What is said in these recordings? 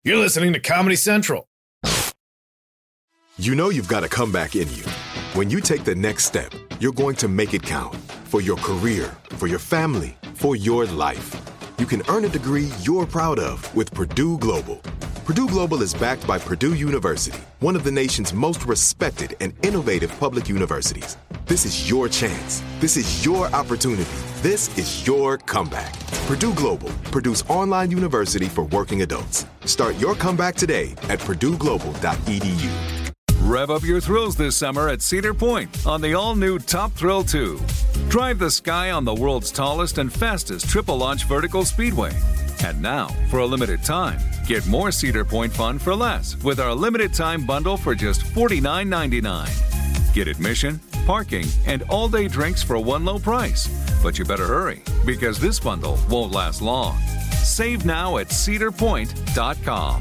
You're listening to Comedy Central. You know you've got a comeback in you. When you take the next step, you're going to make it count for your career, for your family, for your life. You can earn a degree you're proud of with Purdue Global. Purdue Global is backed by Purdue University, one of the nation's most respected and innovative public universities. This is your chance. This is your opportunity. This is your comeback. Purdue Global, Purdue's online university for working adults. Start your comeback today at purdueglobal.edu. Rev up your thrills this summer at Cedar Point on the all-new Top Thrill 2. Drive the sky on the world's tallest and fastest triple-launch vertical speedway. And now, for a limited time, get more Cedar Point fun for less with our limited-time bundle for just $49.99. Get admission, parking, and all-day drinks for one low price. But you better hurry, because this bundle won't last long. Save now at cedarpoint.com.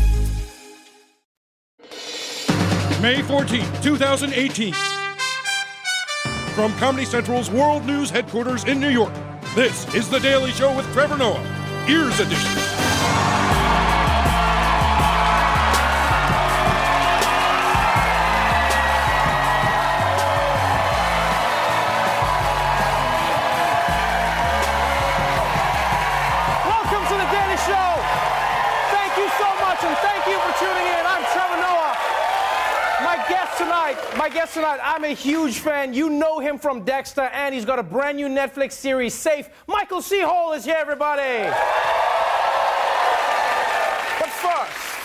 May 14, 2018. From Comedy Central's World News headquarters in New York, this is The Daily Show with Trevor Noah, Ears Edition. My guest tonight, I'm a huge fan. You know him from Dexter, and he's got a brand new Netflix series, Safe. Michael C. Hall is here, everybody. But first,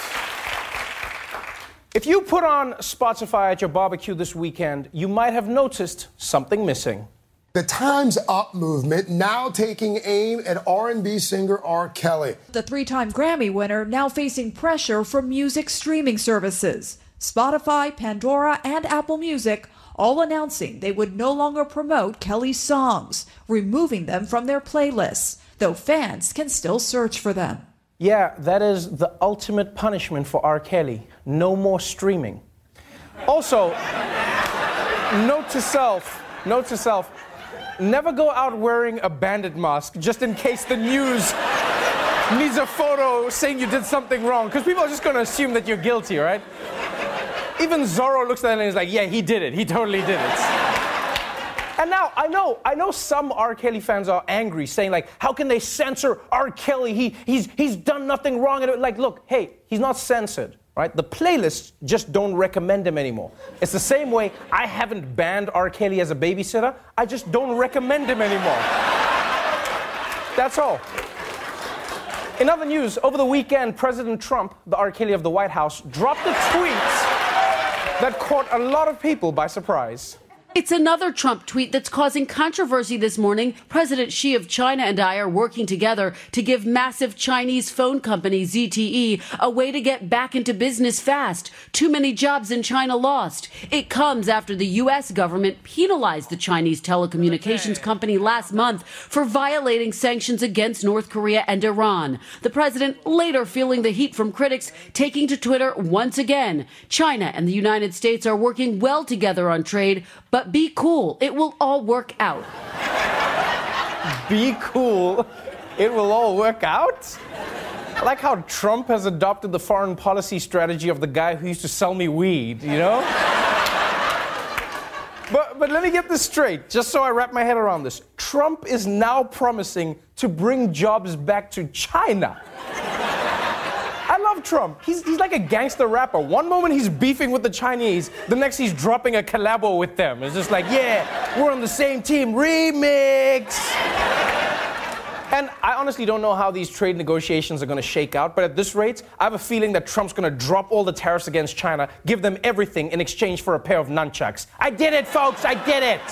if you put on Spotify at your barbecue this weekend, you might have noticed something missing. The Time's Up movement now taking aim at R&B singer R. Kelly. The three-time Grammy winner now facing pressure from music streaming services. Spotify, Pandora, and Apple Music all announcing they would no longer promote Kelly's songs, removing them from their playlists, though fans can still search for them. Yeah, that is the ultimate punishment for R. Kelly. No more streaming. Also, note to self, never go out wearing a bandit mask just in case the news needs a photo saying you did something wrong, because people are just going to assume that you're guilty, right? Even Zorro looks at it and is like, yeah, he did it. He totally did it. And now, I know some R. Kelly fans are angry, saying, like, how can they censor R. Kelly? He's done nothing wrong. And like, look, hey, he's not censored, right? The playlists just don't recommend him anymore. It's the same way I haven't banned R. Kelly as a babysitter. I just don't recommend him anymore. That's all. In other news, over the weekend, President Trump, the R. Kelly of the White House, dropped a tweet that caught a lot of people by surprise. It's another Trump tweet that's causing controversy this morning. President Xi of China and I are working together to give massive Chinese phone company ZTE a way to get back into business fast. Too many jobs in China lost. It comes after the U.S. government penalized the Chinese telecommunications company last month for violating sanctions against North Korea and Iran. The president later feeling the heat from critics, taking to Twitter once again. China and the United States are working well together on trade, but be cool. It will all work out. Be cool. It will all work out? I like how Trump has adopted the foreign policy strategy of the guy who used to sell me weed, you know? But let me get this straight, just so I wrap my head around this. Trump is now promising to bring jobs back to China. I love Trump. He's like a gangster rapper. One moment he's beefing with the Chinese, the next he's dropping a collabo with them. It's just like, yeah, we're on the same team. Remix! And I honestly don't know how these trade negotiations are going to shake out, but at this rate, I have a feeling that Trump's going to drop all the tariffs against China, give them everything in exchange for a pair of nunchucks. I did it, folks! I did it!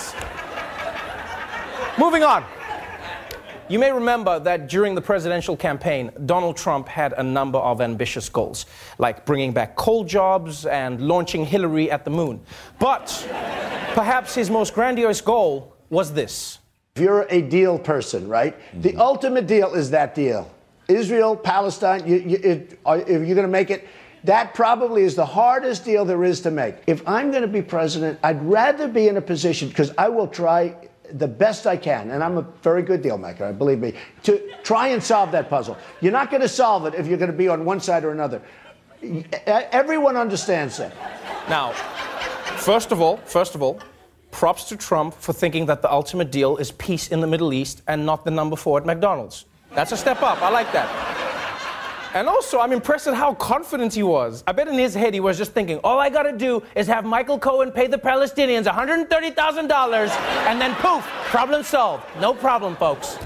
Moving on. You may remember that during the presidential campaign, Donald Trump had a number of ambitious goals, like bringing back coal jobs and launching Hillary at the moon. But perhaps his most grandiose goal was this. If you're a deal person, right? The ultimate deal is that deal. Israel, Palestine, if you're going to make it, that probably is the hardest deal there is to make. If I'm going to be president, I'd rather be in a position, because I will try the best I can, and I'm a very good deal maker, believe me, to try and solve that puzzle. You're not going to solve it if you're going to be on one side or another. Everyone understands that. Now, first of all, props to Trump for thinking that the ultimate deal is peace in the Middle East and not the number 4 at McDonald's. That's a step up. I like that. And also, I'm impressed at how confident he was. I bet in his head he was just thinking, all I gotta do is have Michael Cohen pay the Palestinians $130,000 and then poof, problem solved. No problem, folks.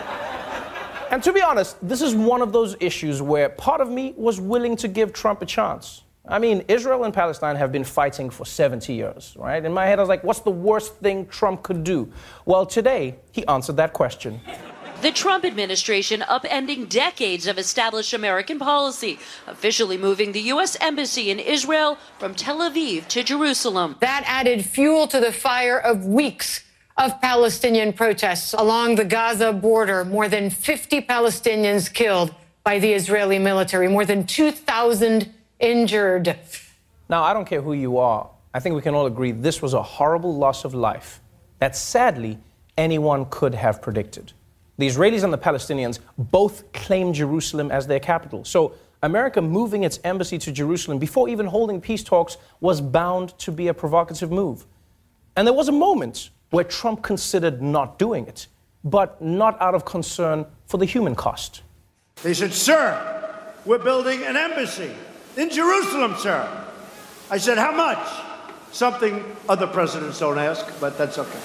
And to be honest, this is one of those issues where part of me was willing to give Trump a chance. I mean, Israel and Palestine have been fighting for 70 years, right? In my head, I was like, what's the worst thing Trump could do? Well, today, he answered that question. The Trump administration upending decades of established American policy, officially moving the U.S. Embassy in Israel from Tel Aviv to Jerusalem. That added fuel to the fire of weeks of Palestinian protests along the Gaza border. More than 50 Palestinians killed by the Israeli military, more than 2,000 injured. Now, I don't care who you are. I think we can all agree this was a horrible loss of life that sadly anyone could have predicted. The Israelis and the Palestinians both claim Jerusalem as their capital. So America moving its embassy to Jerusalem before even holding peace talks was bound to be a provocative move. And there was a moment where Trump considered not doing it, but not out of concern for the human cost. They said, sir, we're building an embassy in Jerusalem, sir. I said, how much? Something other presidents don't ask, but that's okay.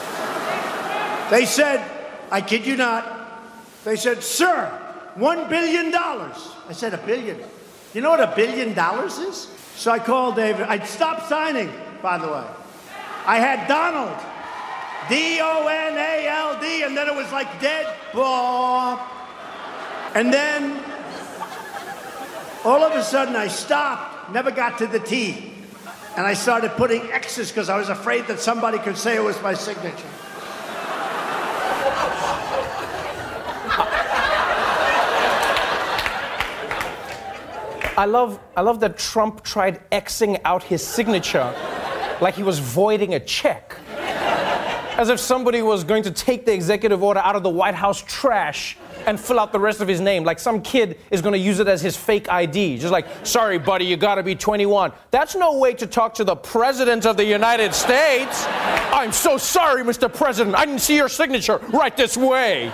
They said, I kid you not, they said, sir, $1 billion. I said, $1 billion? You know what $1 billion is? So I called David. I'd stopped signing, by the way. I had Donald, D-O-N-A-L-D, and then it was like dead. Boom. And then, all of a sudden, I stopped, never got to the T. And I started putting X's because I was afraid that somebody could say it was my signature. I love that Trump tried Xing out his signature like he was voiding a check. As if somebody was going to take the executive order out of the White House trash and fill out the rest of his name. Like some kid is going to use it as his fake ID. Just like, sorry, buddy, you got to be 21. That's no way to talk to the President of the United States. I'm so sorry, Mr. President. I didn't see your signature right this way.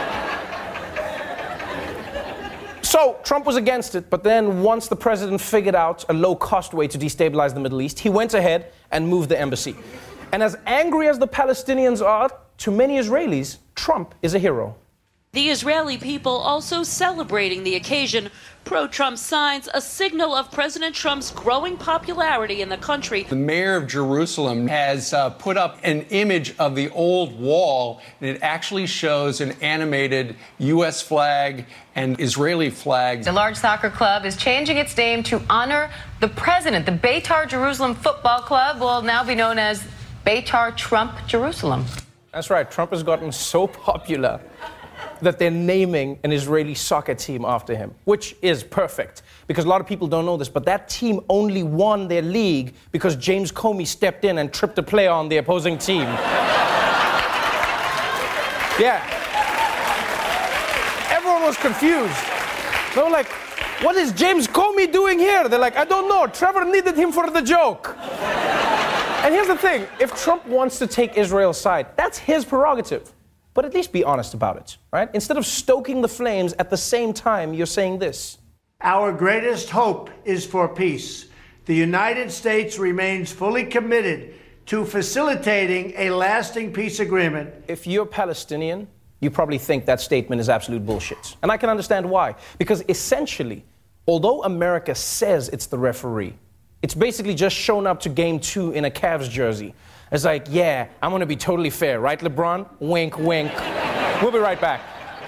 So Trump was against it, but then once the president figured out a low-cost way to destabilize the Middle East, he went ahead and moved the embassy. And as angry as the Palestinians are, to many Israelis, Trump is a hero. The Israeli people also celebrating the occasion. Pro-Trump signs, a signal of President Trump's growing popularity in the country. The mayor of Jerusalem has put up an image of the old wall, and it actually shows an animated U.S. flag and Israeli flags. The large soccer club is changing its name to honor the president. The Beitar Jerusalem Football Club will now be known as Beitar Trump Jerusalem. That's right. Trump has gotten so popular that they're naming an Israeli soccer team after him, which is perfect, because a lot of people don't know this, but that team only won their league because James Comey stepped in and tripped a player on the opposing team. Yeah. Everyone was confused. They were like, what is James Comey doing here? They're like, I don't know. Trevor needed him for the joke. And here's the thing. If Trump wants to take Israel's side, that's his prerogative. But at least be honest about it, right? Instead of stoking the flames at the same time, you're saying this. Our greatest hope is for peace. The United States remains fully committed to facilitating a lasting peace agreement. If you're Palestinian, you probably think that statement is absolute bullshit. And I can understand why. Because essentially, although America says it's the referee, it's basically just shown up to game 2 in a Cavs jersey. It's like, yeah, I'm going to be totally fair, right, LeBron? Wink, wink. We'll be right back.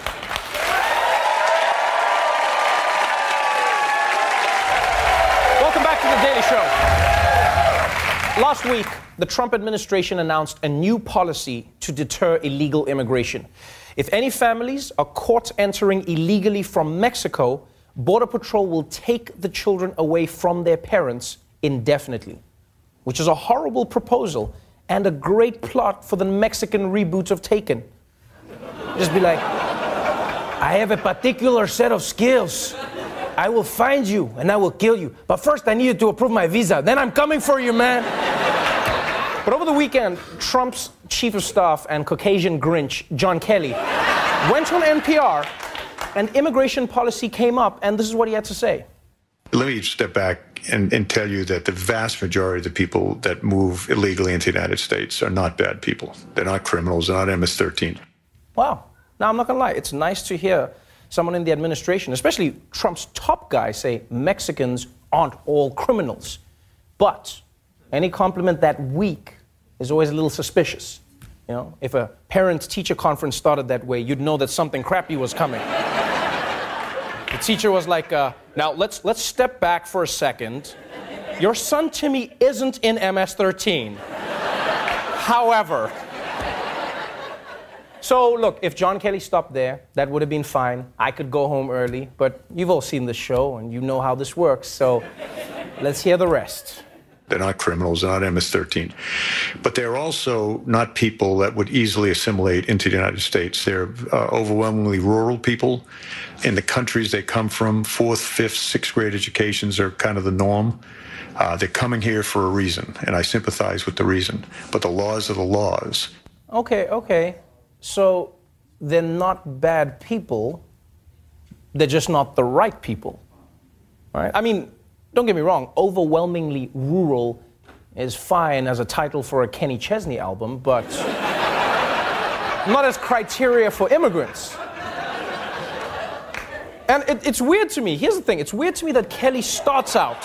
Welcome back to The Daily Show. Last week, the Trump administration announced a new policy to deter illegal immigration. If any families are caught entering illegally from Mexico, Border Patrol will take the children away from their parents indefinitely, which is a horrible proposal. and a great plot for the Mexican reboot of Taken. Just be like, I have a particular set of skills. I will find you and I will kill you. But first I need you to approve my visa. Then I'm coming for you, man. But over the weekend, Trump's chief of staff and Caucasian Grinch, John Kelly, went on NPR and immigration policy came up, and this is what he had to say. Let me step back and tell you that the vast majority of the people that move illegally into the United States are not bad people. They're not criminals, they're not MS-13. Wow. Now, I'm not going to lie. It's nice to hear someone in the administration, especially Trump's top guy, say Mexicans aren't all criminals. But any compliment that weak is always a little suspicious. You know, if a parent-teacher conference started that way, you'd know that something crappy was coming. The teacher was like, now let's step back for a second. Your son Timmy isn't in MS-13. However, so look, if John Kelly stopped there, that would have been fine. I could go home early, but you've all seen the show and you know how this works, so let's hear the rest. They're not criminals, they're not MS-13. But they're also not people that would easily assimilate into the United States. They're overwhelmingly rural people. In the countries they come from, 4th, 5th, 6th grade educations are kind of the norm. They're coming here for a reason, and I sympathize with the reason. But the laws are the laws. Okay. So they're not bad people, they're just not the right people, right? I mean, don't get me wrong, overwhelmingly rural is fine as a title for a Kenny Chesney album, but not as criteria for immigrants. And it's weird to me, here's the thing, it's weird to me that Kelly starts out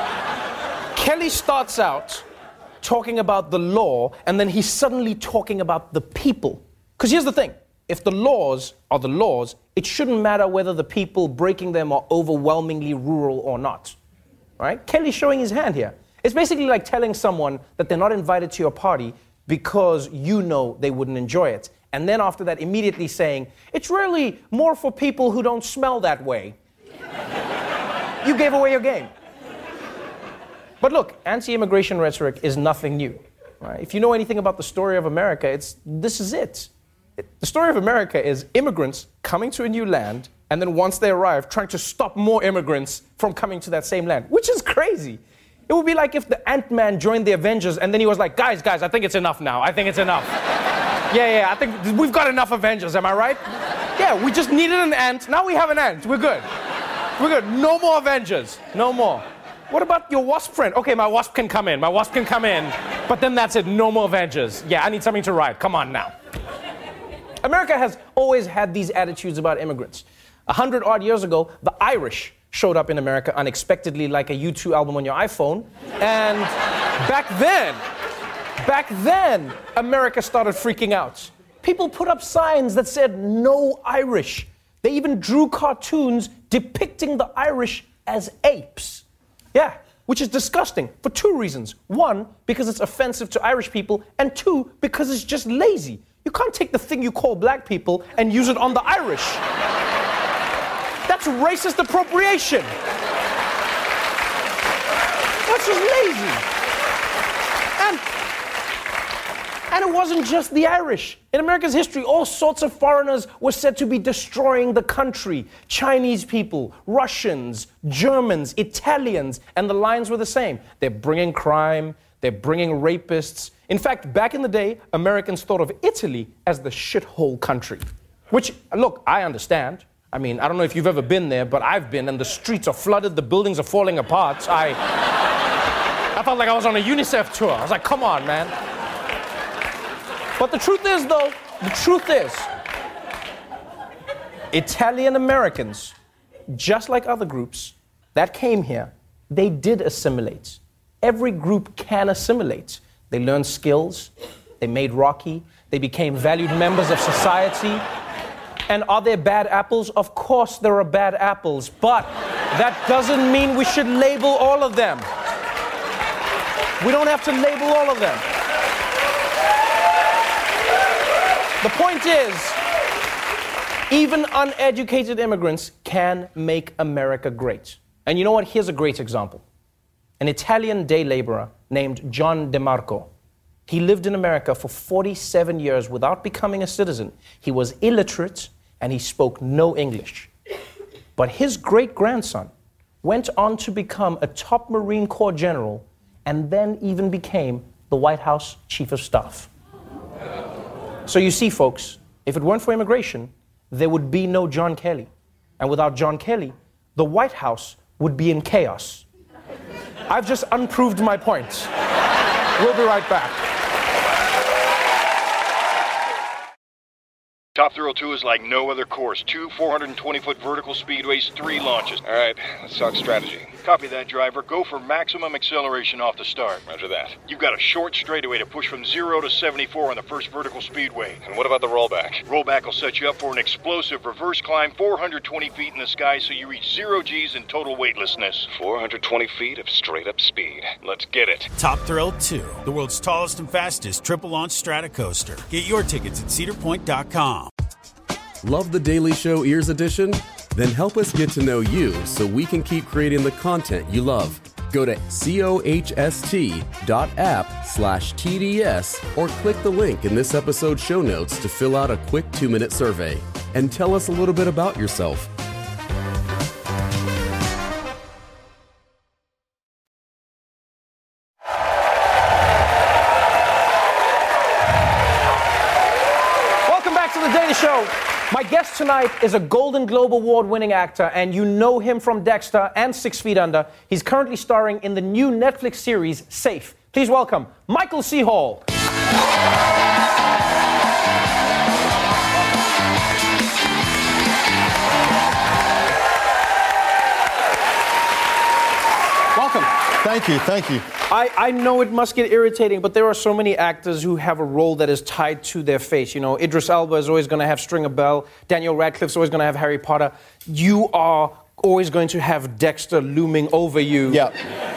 talking about the law, and then he's suddenly talking about the people. Because here's the thing, if the laws are the laws, it shouldn't matter whether the people breaking them are overwhelmingly rural or not. Right? Kelly's showing his hand here. It's basically like telling someone that they're not invited to your party because you know they wouldn't enjoy it. And then after that, immediately saying, it's really more for people who don't smell that way. You gave away your game. But look, anti-immigration rhetoric is nothing new. Right? If you know anything about the story of America, this is it. The story of America is immigrants coming to a new land, and then once they arrive, trying to stop more immigrants from coming to that same land, which is crazy. It would be like if the Ant-Man joined the Avengers, and then he was like, guys, I think it's enough now. I think it's enough. Yeah, I think we've got enough Avengers, am I right? Yeah, we just needed an ant. Now we have an ant. We're good. No more Avengers. No more. What about your wasp friend? Okay, my wasp can come in. But then that's it. No more Avengers. Yeah, I need something to ride. Come on now. America has always had these attitudes about immigrants. 100-odd years ago, the Irish showed up in America unexpectedly like a U2 album on your iPhone. And back then, America started freaking out. People put up signs that said, no Irish. They even drew cartoons depicting the Irish as apes. Yeah, which is disgusting for 2 reasons. 1, because it's offensive to Irish people, and 2, because it's just lazy. You can't take the thing you call black people and use it on the Irish. That's racist appropriation. That's just lazy. And it wasn't just the Irish. In America's history, all sorts of foreigners were said to be destroying the country. Chinese people, Russians, Germans, Italians, and the lines were the same. They're bringing crime, they're bringing rapists. In fact, back in the day, Americans thought of Italy as the shithole country. Which, look, I understand. I mean, I don't know if you've ever been there, but I've been, and the streets are flooded, the buildings are falling apart. I felt like I was on a UNICEF tour. I was like, come on, man. But the truth is, Italian Americans, just like other groups that came here, they did assimilate. Every group can assimilate. They learned skills, they made Rocky, they became valued members of society. And are there bad apples? Of course there are bad apples, but that doesn't mean we should label all of them. We don't have to label all of them. The point is, even uneducated immigrants can make America great. And you know what? Here's a great example. An Italian day laborer named John DeMarco. He lived in America for 47 years without becoming a citizen. He was illiterate and he spoke no English. But his great-grandson went on to become a top Marine Corps general and then even became the White House Chief of Staff. So you see, folks, if it weren't for immigration, there would be no John Kelly. And without John Kelly, the White House would be in chaos. I've just unproved my point. We'll be right back. Top Thrill 2 is like no other course. 2 420-foot vertical speedways, 3 launches. All right, let's talk strategy. Copy that, driver. Go for maximum acceleration off the start. Roger that. You've got a short straightaway to push from 0 to 74 on the first vertical speedway. And what about the rollback? Rollback will set you up for an explosive reverse climb 420 feet in the sky so you reach 0 G's in total weightlessness. 420 feet of straight-up speed. Let's get it. Top Thrill 2, the world's tallest and fastest triple-launch Stratocoaster. Get your tickets at cedarpoint.com. Love the Daily Show Ears Edition? Then help us get to know you so we can keep creating the content you love. Go to cohst.app/TDS or click the link in this episode's show notes to fill out a quick 2-minute survey. And tell us a little bit about yourself. Welcome back to The Daily Show. My guest tonight is a Golden Globe Award-winning actor, and you know him from Dexter and 6 Feet Under. He's currently starring in the new Netflix series, Safe. Please welcome Michael C. Hall. Welcome. Thank you. I know it must get irritating, but there are so many actors who have a role that is tied to their face. You know, Idris Elba is always going to have Stringer Bell. Daniel Radcliffe's always going to have Harry Potter. You are always going to have Dexter looming over you. Yeah.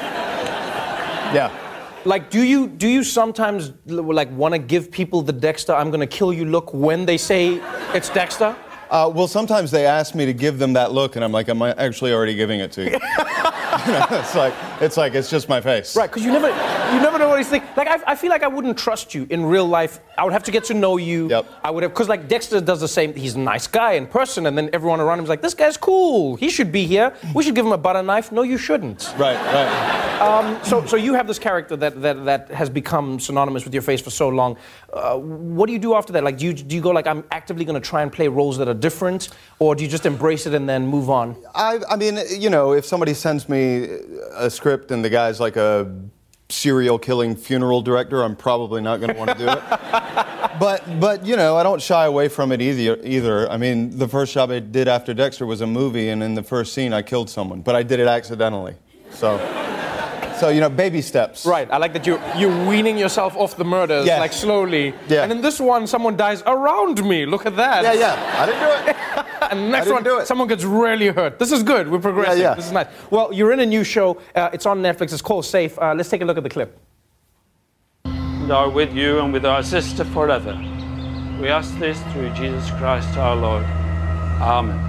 Like, do you sometimes like want to give people the Dexter "I'm going to kill you" look when they say it's Dexter? Well, sometimes they ask me to give them that look, and I'm like, I'm actually already giving it to you. You know, it's just my face. Right, because you never know what he's thinking. Like, I feel like I wouldn't trust you in real life. I would have to get to know you. Yep. I would have, because like Dexter does the same. He's a nice guy in person, and then everyone around him is like, this guy's cool. He should be here. We should give him a butter knife. No, you shouldn't. Right. So you have this character that has become synonymous with your face for so long. What do you do after that? Like, do you go like, I'm actively going to try and play roles that are different, or do you just embrace it and then move on? I mean, you know, if somebody sends me a script and the guy's like a serial killing funeral director, I'm probably not going to want to do it. But you know, I don't shy away from it either. I mean, the first job I did after Dexter was a movie, and in the first scene I killed someone, but I did it accidentally. So you know, baby steps. Right. I like that you're weaning yourself off the murders, like slowly. Yeah. And in this one, someone dies around me. Look at that. Yeah. I didn't do it. And the next one, someone gets really hurt. This is good. We're progressing. Yeah. This is nice. Well, you're in a new show. It's on Netflix. It's called Safe. Let's take a look at the clip. And are with you and with our sister forever. We ask this through Jesus Christ our Lord. Amen.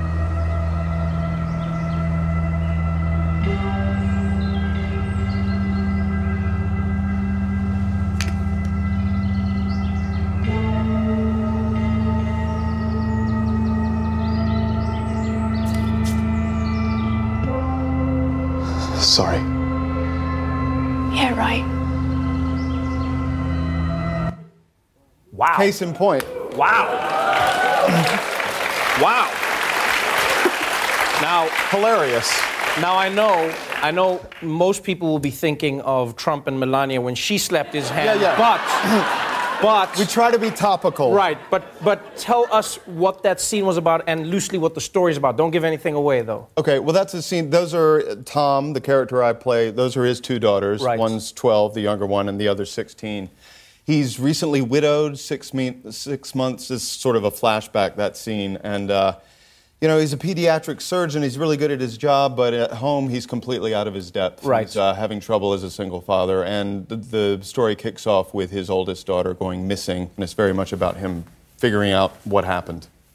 Sorry. Yeah, right. Wow. Case in point. Wow. Wow. Now, hilarious. Now I know most people will be thinking of Trump and Melania when she slapped his hand. But we try to be topical. Right, but tell us what that scene was about and loosely what the story's about. Don't give anything away, though. Okay, well, that's a scene. Those are Tom, the character I play. Those are his 2 daughters. Right. One's 12, the younger one, and the other's 16. He's recently widowed. 6 months is sort of a flashback, that scene. And, you know, he's a pediatric surgeon. He's really good at his job, but at home he's completely out of his depth. Right. He's having trouble as a single father. And the story kicks off with his oldest daughter going missing. And it's very much about him figuring out what happened,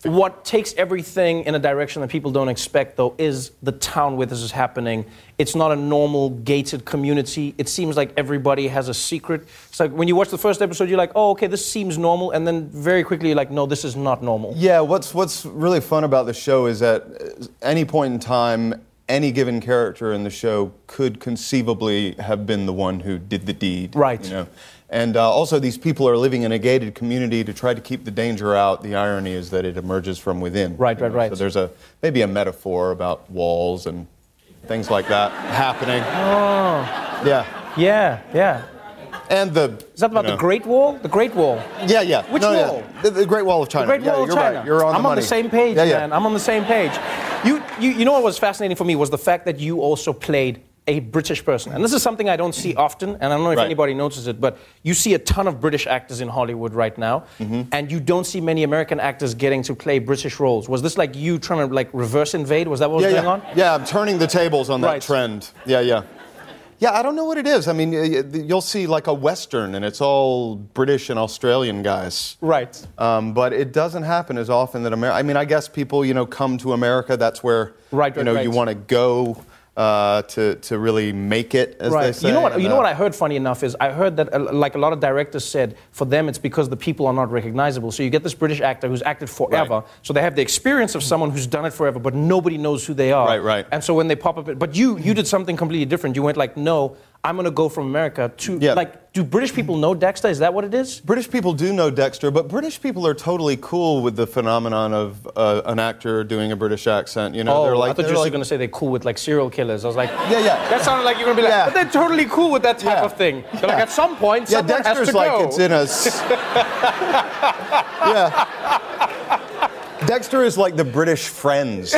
What takes everything in a direction that people don't expect, though, is the town where this is happening. It's not a normal gated community. It seems like everybody has a secret. It's like when you watch the first episode, you're like, oh, okay, this seems normal. And then very quickly, you're like, no, this is not normal. Yeah, what's really fun about the show is that at any point in time, any given character in the show could conceivably have been the one who did the deed. Right. You know? And also, these people are living in a gated community to try to keep the danger out. The irony is that it emerges from within. Right. So there's maybe a metaphor about walls and things like that happening. Oh. Yeah. And is that about the Great Wall? The Great Wall. Yeah. Which wall? Yeah. The Great Wall of China. The Great Wall of China. Right. You're on the money. I'm on the same page, man. I'm on the same page. You know what was fascinating for me was the fact that you also played a British person. And this is something I don't see often, and I don't know if anybody notices it, but you see a ton of British actors in Hollywood right now, and you don't see many American actors getting to play British roles. Was this like you trying to like reverse invade? Was that what was going on? Yeah, I'm turning the tables on that trend. Yeah, I don't know what it is. I mean, you'll see like a Western, and it's all British and Australian guys. Right. But it doesn't happen as often that America. I mean, I guess people, come to America. That's where, you want to go. To really make it, as they say. You know what I heard, funny enough, is I heard that like a lot of directors said, for them it's because the people are not recognizable. So you get this British actor who's acted forever, so they have the experience of someone who's done it forever, but nobody knows who they are. Right. And so when they pop up, but you did something completely different. You went like, no, I'm going to go from America to, do British people know Dexter? Is that what it is? British people do know Dexter, but British people are totally cool with the phenomenon of an actor doing a British accent. I thought you were going to say they're cool with like serial killers. I was like, that sounded like you're going to be like, but they're totally cool with that type of thing. They're like, at some point, someone Dexter's has to like go. It's in a... Dexter is like the British Friends.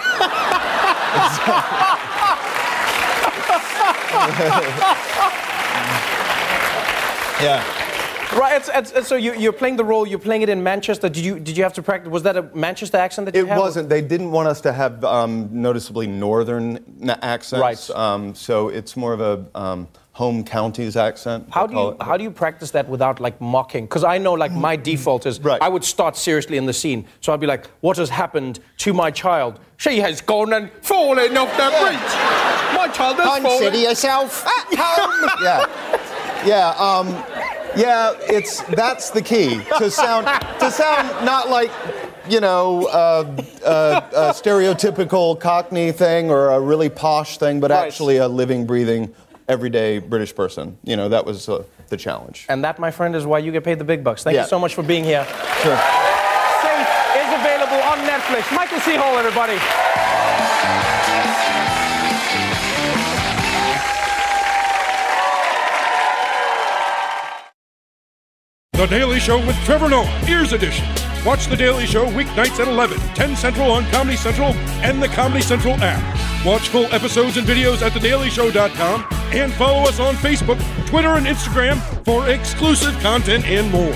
Right, and so you're playing the role. You're playing it in Manchester. Did you have to practice? Was that a Manchester accent that you had? It wasn't. They didn't want us to have noticeably northern accents. Right. So it's more of a home counties accent. How do you practice that without like mocking? Because I know like my default is I would start seriously in the scene. So I'd be like, "What has happened to my child? She has gone and fallen off the bridge. My child has fallen." Consider yourself at home. That's the key to sound not like a stereotypical Cockney thing or a really posh thing, but actually a living, breathing, everyday British person. That was the challenge. And that, my friend, is why you get paid the big bucks. Thank you so much for being here. Sure. Safe is available on Netflix. Michael C. Hall, everybody. The Daily Show with Trevor Noah, Ears Edition. Watch The Daily Show weeknights at 11, 10 Central on Comedy Central and the Comedy Central app. Watch full episodes and videos at thedailyshow.com and follow us on Facebook, Twitter, and Instagram for exclusive content and more.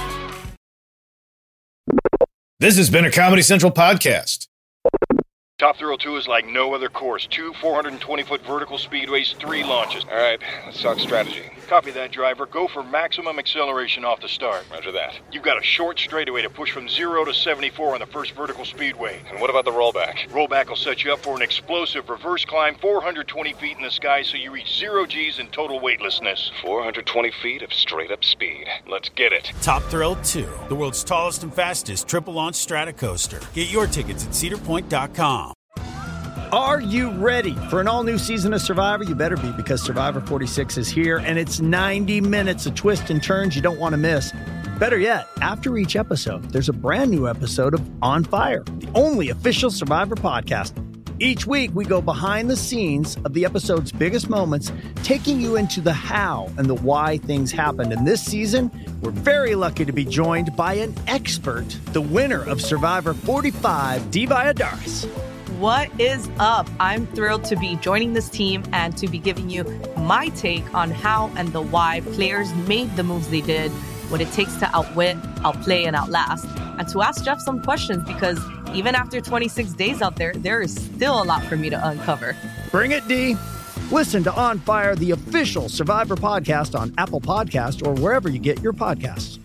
This has been a Comedy Central podcast. Top Thrill 2 is like no other course. 2 420-foot vertical speedways, 3 launches. All right, let's talk strategy. Copy that, driver. Go for maximum acceleration off the start. Roger that. You've got a short straightaway to push from 0 to 74 on the first vertical speedway. And what about the rollback? Rollback will set you up for an explosive reverse climb 420 feet in the sky so you reach 0 G's in total weightlessness. 420 feet of straight-up speed. Let's get it. Top Thrill 2, the world's tallest and fastest triple-launch stratocoaster. Get your tickets at cedarpoint.com. Are you ready for an all-new season of Survivor? You better be, because Survivor 46 is here, and it's 90 minutes of twists and turns you don't want to miss. Better yet, after each episode, there's a brand new episode of On Fire, the only official Survivor podcast. Each week, we go behind the scenes of the episode's biggest moments, taking you into the how and the why things happened. And this season, we're very lucky to be joined by an expert, the winner of Survivor 45, Dee Valladares. What is up? I'm thrilled to be joining this team and to be giving you my take on how and the why players made the moves they did, what it takes to outwit, outplay, and outlast, and to ask Jeff some questions, because even after 26 days out there, there is still a lot for me to uncover. Bring it, Dee. Listen to On Fire, the official Survivor podcast on Apple Podcasts or wherever you get your podcasts.